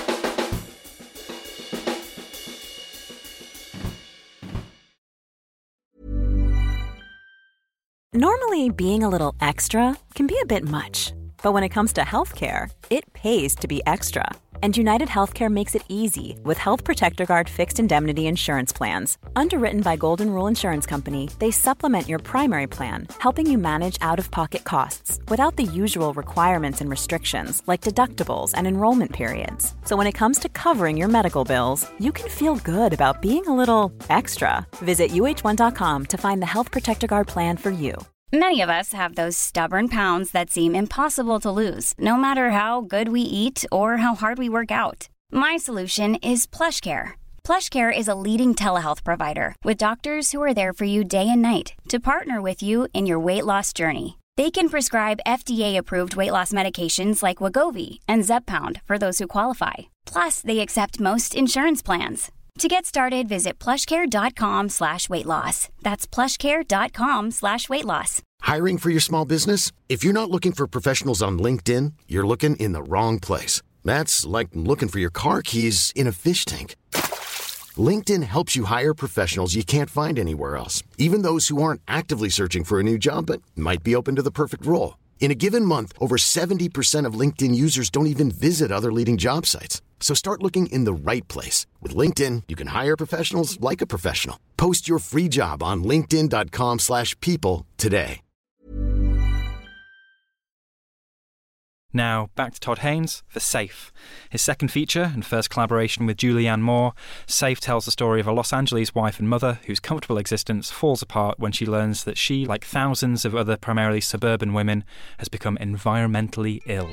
Normally, being a little extra can be a bit much, but when it comes to healthcare, it pays to be extra. And United Healthcare makes it easy with Health Protector Guard fixed indemnity insurance plans. Underwritten by Golden Rule Insurance Company, they supplement your primary plan, helping you manage out-of-pocket costs without the usual requirements and restrictions like deductibles and enrollment periods. So when it comes to covering your medical bills, you can feel good about being a little extra. Visit U H one dot com to find the Health Protector Guard plan for you. Many of us have those stubborn pounds that seem impossible to lose, no matter how good we eat or how hard we work out. My solution is PlushCare. PlushCare is a leading telehealth provider with doctors who are there for you day and night to partner with you in your weight loss journey. They can prescribe F D A-approved weight loss medications like Wegovy and Zepbound for those who qualify. Plus, they accept most insurance plans. To get started, visit plushcare.com slash weight loss. That's plushcare.com slash weight loss. Hiring for your small business? If you're not looking for professionals on LinkedIn, you're looking in the wrong place. That's like looking for your car keys in a fish tank. LinkedIn helps you hire professionals you can't find anywhere else, even those who aren't actively searching for a new job but might be open to the perfect role. In a given month, over seventy percent of LinkedIn users don't even visit other leading job sites. So start looking in the right place. With LinkedIn, you can hire professionals like a professional. Post your free job on linkedin.com slash people today. Now, back to Todd Haynes for Safe. His second feature and first collaboration with Julianne Moore, Safe tells the story of a Los Angeles wife and mother whose comfortable existence falls apart when she learns that she, like thousands of other primarily suburban women, has become environmentally ill.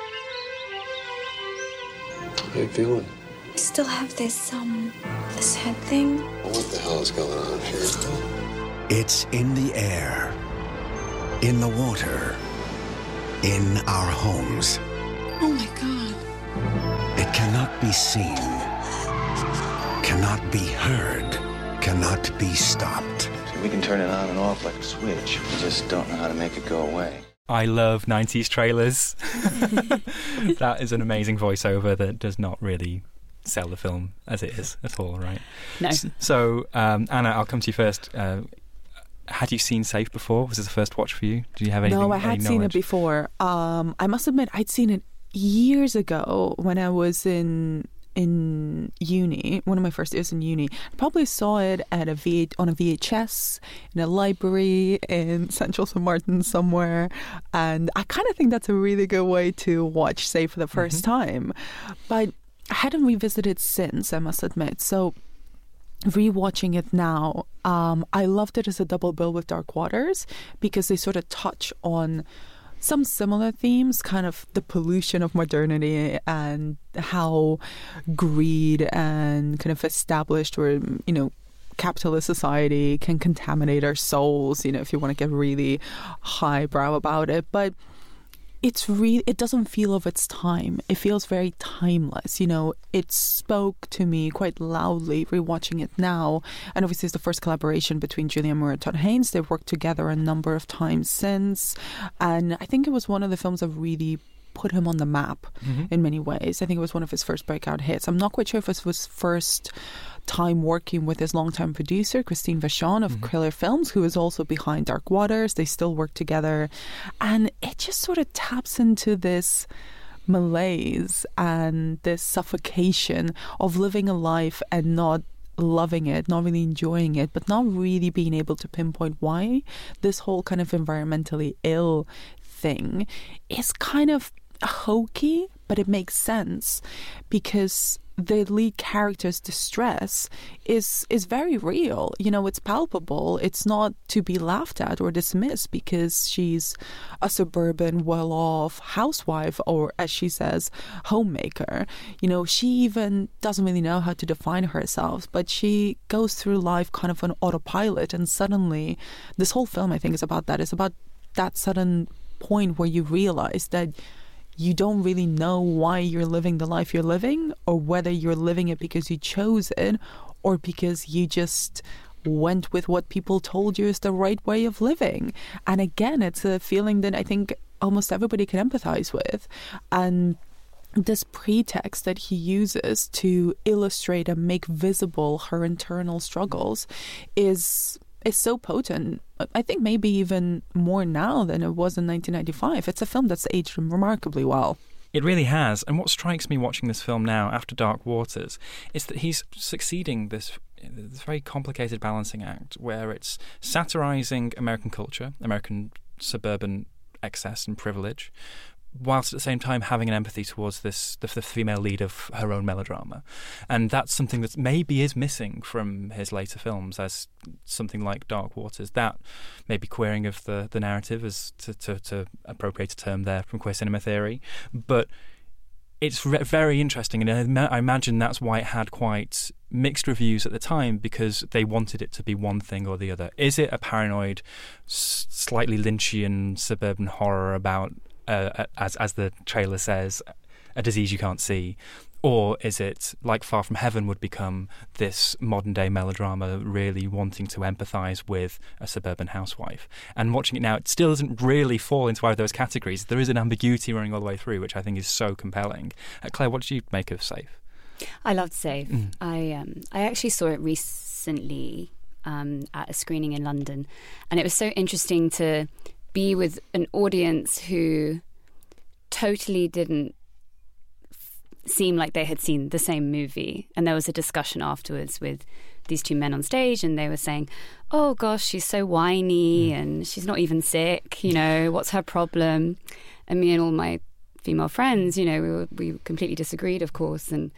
How you feeling? I still have this, um, this head thing. What the hell is going on here? It's in the air, in the water, in our homes. Oh my God. It cannot be seen, cannot be heard, cannot be stopped. We can turn it on and off like a switch. We just don't know how to make it go away. I love nineties trailers. That is an amazing voiceover that does not really sell the film as it is at all, right? No. So, um, Anna, I'll come to you first. Uh, had you seen Safe before? Was this the first watch for you? Did you have anything? No, I had any seen knowledge? it before. Um, I must admit, I'd seen it years ago when I was in in uni, one of my first years in uni. I probably saw it at a v- on a V H S in a library in Central Saint Martin somewhere, and I kind of think that's a really good way to watch Safe for the first mm-hmm. time. But I hadn't revisited since, I must admit. So rewatching it now, um, I loved it as a double bill with Dark Waters because they sort of touch on some similar themes, kind of the pollution of modernity and how greed and kind of established or, you know, capitalist society can contaminate our souls, you know, if you want to get really highbrow about it. But it's really, it doesn't feel of its time. It feels very timeless. You know, it spoke to me quite loudly rewatching it now. And obviously it's the first collaboration between Julianne Moore and Todd Haynes. They've worked together a number of times since. And I think it was one of the films that really put him on the map mm-hmm. in many ways. I think it was one of his first breakout hits. I'm not quite sure if it was first time working with his longtime producer, Christine Vachon of mm-hmm. Killer Films, who is also behind Dark Waters. They still work together. And it just sort of taps into this malaise and this suffocation of living a life and not loving it, not really enjoying it, but not really being able to pinpoint why this whole kind of environmentally ill thing is kind of hokey, but it makes sense because the lead character's distress is is very real. You know, it's palpable. It's not to be laughed at or dismissed because she's a suburban, well-off housewife, or as she says, homemaker. You know, she even doesn't really know how to define herself, but she goes through life kind of on autopilot, and suddenly this whole film, I think, is about that. It's about that sudden point where you realize that you don't really know why you're living the life you're living, or whether you're living it because you chose it or because you just went with what people told you is the right way of living. And again, it's a feeling that I think almost everybody can empathize with. And this pretext that he uses to illustrate and make visible her internal struggles is is so potent. I think maybe even more now than it was in nineteen ninety-five. It's a film that's aged remarkably well. It really has. And what strikes me watching this film now, after Dark Waters, is that he's succeeding this, this very complicated balancing act where it's satirising American culture, American suburban excess and privilege, whilst at the same time having an empathy towards this the, the female lead of her own melodrama. And that's something that maybe is missing from his later films, as something like Dark Waters, that maybe queering of the, the narrative, as to, to, to appropriate a term there from queer cinema theory. But it's re- very interesting, and I imagine that's why it had quite mixed reviews at the time, because they wanted it to be one thing or the other. Is it a paranoid, s- slightly Lynchian suburban horror about Uh, as as the trailer says, a disease you can't see? Or is it, like Far From Heaven would become, this modern-day melodrama really wanting to empathise with a suburban housewife? And watching it now, it still doesn't really fall into either of those categories. There is an ambiguity running all the way through, which I think is so compelling. Uh, Claire, what did you make of Safe? I loved Safe. Mm. I um, I actually saw it recently um, at a screening in London, and it was so interesting to be with an audience who totally didn't f- seem like they had seen the same movie. And there was a discussion afterwards with these two men on stage, and they were saying, oh gosh, she's so whiny and she's not even sick, you know, what's her problem? And me and all my female friends, you know, we, were, we completely disagreed, of course. And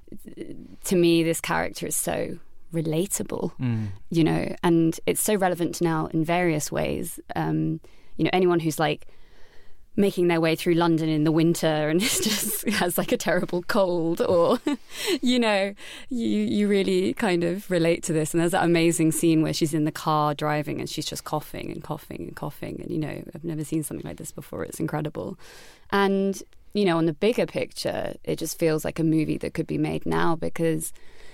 to me, this character is so relatable, mm. you know, and it's so relevant now in various ways. Um, you know, anyone who's like making their way through London in the winter and just has like a terrible cold, or, you know, you you really kind of relate to this. And there's that amazing scene where she's in the car driving and she's just coughing and coughing and coughing. And, you know, I've never seen something like this before. It's incredible. And, you know, on the bigger picture, it just feels like a movie that could be made now, because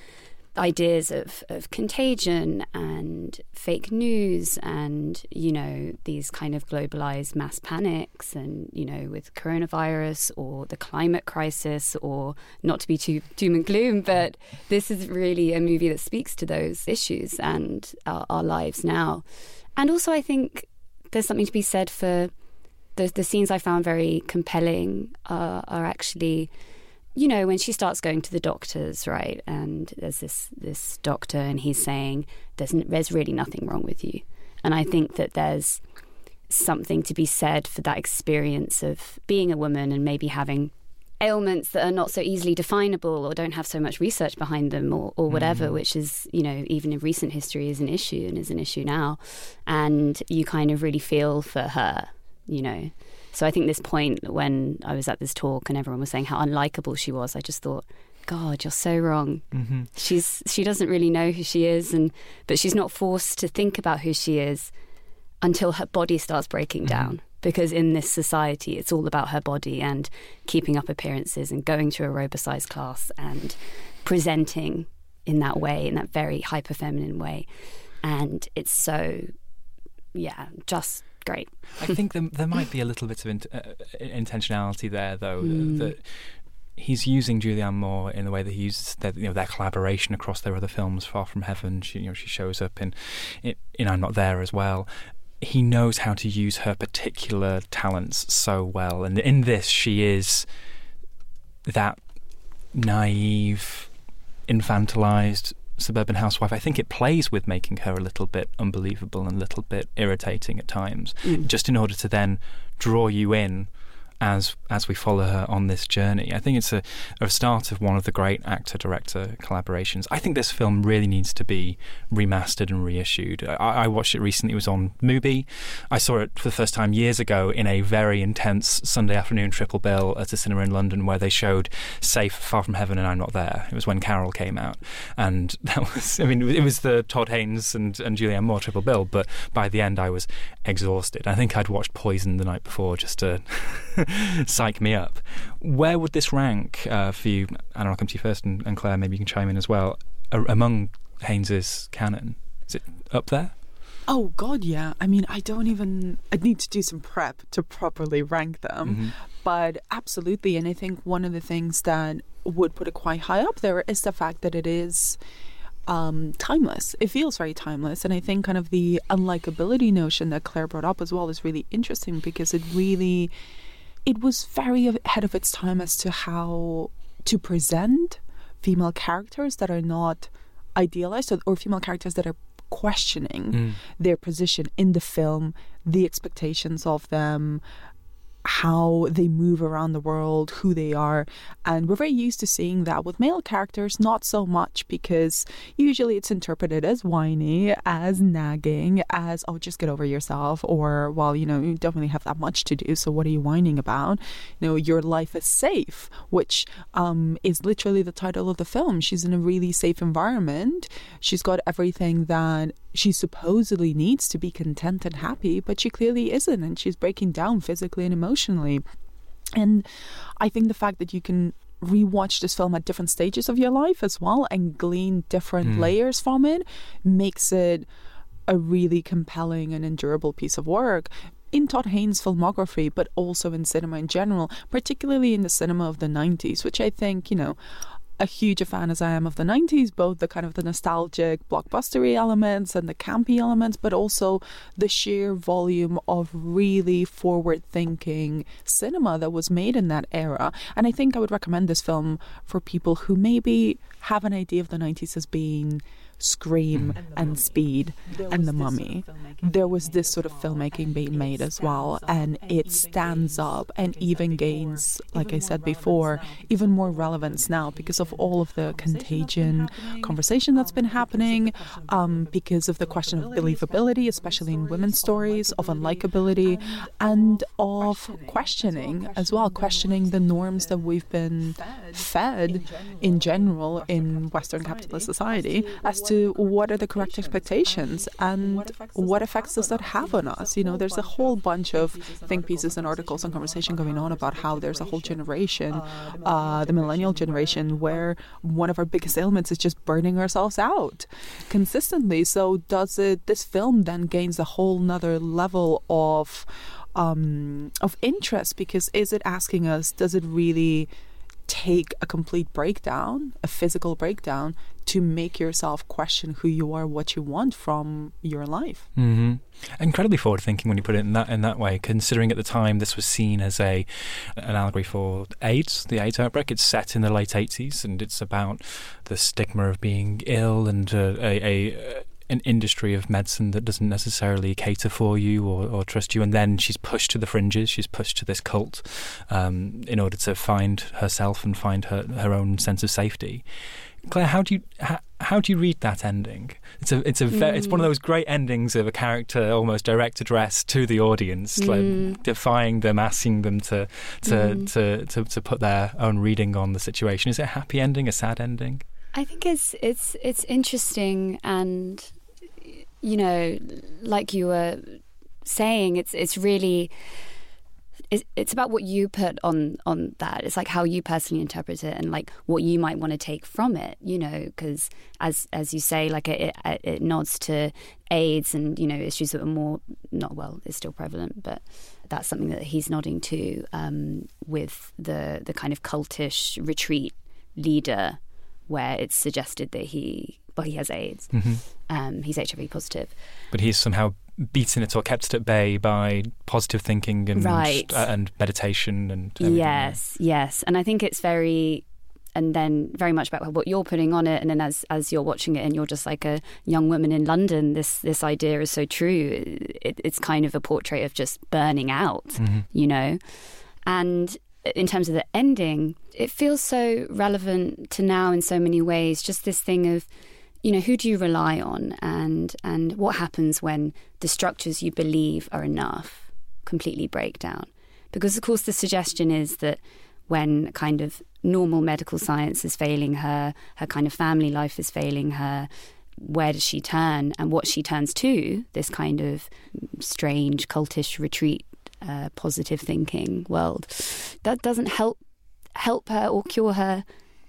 ideas of, of contagion and fake news and, you know, these kind of globalized mass panics and, you know, with coronavirus or the climate crisis, or not to be too doom and gloom, but this is really a movie that speaks to those issues and our, our lives now. And also I think there's something to be said for the, the scenes I found very compelling uh, are actually, you know, when she starts going to the doctors, right, and there's this this doctor and he's saying there's there's really nothing wrong with you. And I think that there's something to be said for that experience of being a woman and maybe having ailments that are not so easily definable or don't have so much research behind them, or, or whatever, mm. which is, you know, even in recent history is an issue and is an issue now. And you kind of really feel for her, you know. So I think this point when I was at this talk and everyone was saying how unlikable she was, I just thought, God, you're so wrong. Mm-hmm. She's she doesn't really know who she is, and but she's not forced to think about who she is until her body starts breaking mm-hmm. down. Because in this society, it's all about her body and keeping up appearances and going to a aerobicized class and presenting in that way, in that very hyper feminine way. And it's so, yeah, just great. I think there, there might be a little bit of in, uh, intentionality there, though, mm. that he's using Julianne Moore in the way that he uses their, you know, their collaboration across their other films. Far From Heaven, she, you know, she shows up in, in, in I'm Not There as well. He knows how to use her particular talents so well, and in this, she is that naive, infantilized suburban housewife. I think it plays with making her a little bit unbelievable and a little bit irritating at times, mm. just in order to then draw you in as as we follow her on this journey. I think it's a, a start of one of the great actor-director collaborations. I think this film really needs to be remastered and reissued. I, I watched it recently. It was on Mubi. I saw it for the first time years ago in a very intense Sunday afternoon triple bill at a cinema in London where they showed Safe, Far From Heaven and I'm Not There. It was when Carol came out. And that was, I mean, it was the Todd Haynes and, and Julianne Moore triple bill, but by the end I was exhausted. I think I'd watched Poison the night before just to psych me up. Where would this rank uh, for you? And I'll come to you first, and, and Claire, maybe you can chime in as well. A- among Haynes's canon, is it up there? Oh God, yeah. I mean, I don't even. I'd need to do some prep to properly rank them, mm-hmm. but absolutely. And I think one of the things that would put it quite high up there is the fact that it is Um, timeless. It feels very timeless, and I think kind of the unlikability notion that Claire brought up as well is really interesting because it really, it was very ahead of its time as to how to present female characters that are not idealized, or, or female characters that are questioning mm. their position in the film, the expectations of them, how they move around the world, who they are. And we're very used to seeing that with male characters, not so much, because usually it's interpreted as whiny, as nagging, as, oh, just get over yourself, or, well, you know, you don't really have that much to do, so what are you whining about? You know, your life is safe, which um, is literally the title of the film. She's in a really safe environment. She's got everything that she supposedly needs to be content and happy, but she clearly isn't, and she's breaking down physically and emotionally. And I think the fact that you can rewatch this film at different stages of your life as well and glean different mm. layers from it makes it a really compelling and endurable piece of work in Todd Haynes' filmography, but also in cinema in general, particularly in the cinema of the nineties, which I think, you know, a huge fan as I am of the nineties, both the kind of the nostalgic blockbustery elements and the campy elements, but also the sheer volume of really forward-thinking cinema that was made in that era. And I think I would recommend this film for people who maybe have an idea of the nineties as being Scream and, and Speed and The Mummy. There was this sort of filmmaking being made as well, and it stands up and even gains, like I said before, even more relevance now because of all of the contagion conversation that's been happening, um, because of the question of believability, especially in women's stories, of unlikability, and of questioning as well, questioning the norms that we've been fed in general in Western capitalist society as to to what are the correct expectations and what effects does that have on us. You know, there's a whole bunch of think pieces and articles and conversation going on about how there's a whole generation, uh, the millennial generation, where one of our biggest ailments is just burning ourselves out consistently. So does it, this film then gains a whole nother level of um, of interest, because is it asking us, does it really take a complete breakdown, a physical breakdown, to make yourself question who you are, what you want from your life? Mm-hmm. Incredibly forward thinking when you put it in that in that way, considering at the time this was seen as a an allegory for AIDS, the AIDS outbreak. It's set in the late eighties, and it's about the stigma of being ill and uh, a, a an industry of medicine that doesn't necessarily cater for you or, or trust you. And then she's pushed to the fringes, she's pushed to this cult um, in order to find herself and find her, her own sense of safety. Claire, how do you how, how do you read that ending? It's a it's a ve- mm. it's one of those great endings of a character almost direct address to the audience, mm. like defying them, asking them to to, mm. to to to put their own reading on the situation. Is it a happy ending, a sad ending? I think it's it's it's interesting, and you know, like you were saying, it's it's really. It's about what you put on, on that. It's like how you personally interpret it and like what you might want to take from it, you know, because as as you say, like it, it, it nods to AIDS and, you know, issues that are more, not well, it's still prevalent, but that's something that he's nodding to um, with the, the kind of cultish retreat leader where it's suggested that he, well, he has AIDS. Mm-hmm. Um, he's H I V positive. But he's somehow beaten it or kept it at bay by positive thinking and right. uh, and meditation and everything. Yes, yes. And I think it's very, and then very much about what you're putting on it. And then as as you're watching it and you're just like a young woman in London, this this idea is so true. It, it's kind of a portrait of just burning out, mm-hmm. you know. And in terms of the ending, it feels so relevant to now in so many ways. Just this thing of, you know, who do you rely on, and and what happens when the structures you believe are enough completely break down? Because, of course, the suggestion is that when kind of normal medical science is failing her, her kind of family life is failing her, where does she turn? And what she turns to, this kind of strange, cultish retreat, uh, positive thinking world, that doesn't help help her or cure her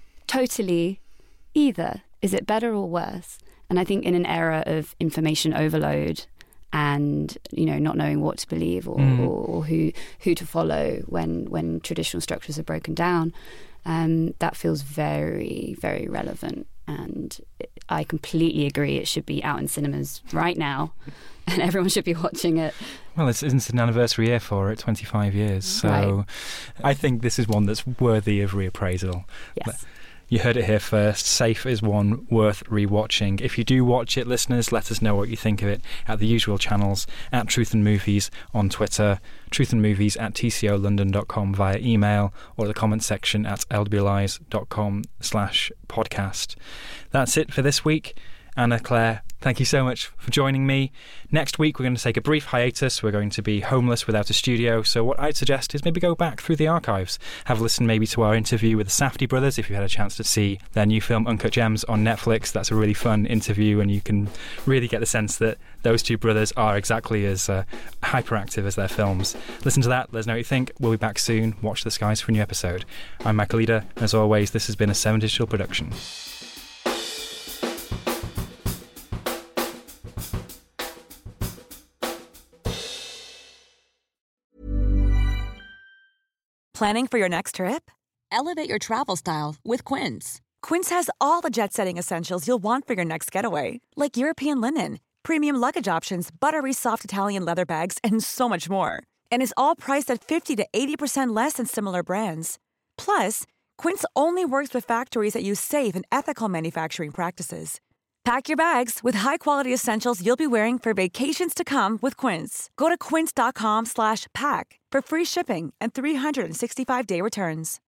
totally either. Is it better or worse? And I think in an era of information overload and, you know, not knowing what to believe or, mm. or, or who who to follow when, when traditional structures are broken down, um, that feels very, very relevant. And I completely agree it should be out in cinemas right now and everyone should be watching it. Well, it's, it's an anniversary year for it, twenty-five years. So right. I think this is one that's worthy of reappraisal. Yes. You heard it here first. Safe is one worth rewatching. If you do watch it, listeners, let us know what you think of it at the usual channels, at Truth and Movies on Twitter, truth and movies at t c o london dot com via email, or the comment section at l w l eyes dot com slash podcast. That's it for this week. Anna, Claire, thank you so much for joining me. Next week, we're going to take a brief hiatus. We're going to be homeless without a studio. So what I'd suggest is maybe go back through the archives. Have a listen maybe to our interview with the Safdie brothers, if you had a chance to see their new film, Uncut Gems, on Netflix. That's a really fun interview, and you can really get the sense that those two brothers are exactly as uh, hyperactive as their films. Listen to that. Let us know what you think. We'll be back soon. Watch the skies for a new episode. I'm Michael Eder. As always, this has been a Seven Digital production. Planning for your next trip? Elevate your travel style with Quince. Quince has all the jet-setting essentials you'll want for your next getaway, like European linen, premium luggage options, buttery soft Italian leather bags, and so much more. And is all priced at fifty to eighty percent less than similar brands. Plus, Quince only works with factories that use safe and ethical manufacturing practices. Pack your bags with high-quality essentials you'll be wearing for vacations to come with Quince. Go to quince dot com slash pack for free shipping and three sixty-five day returns.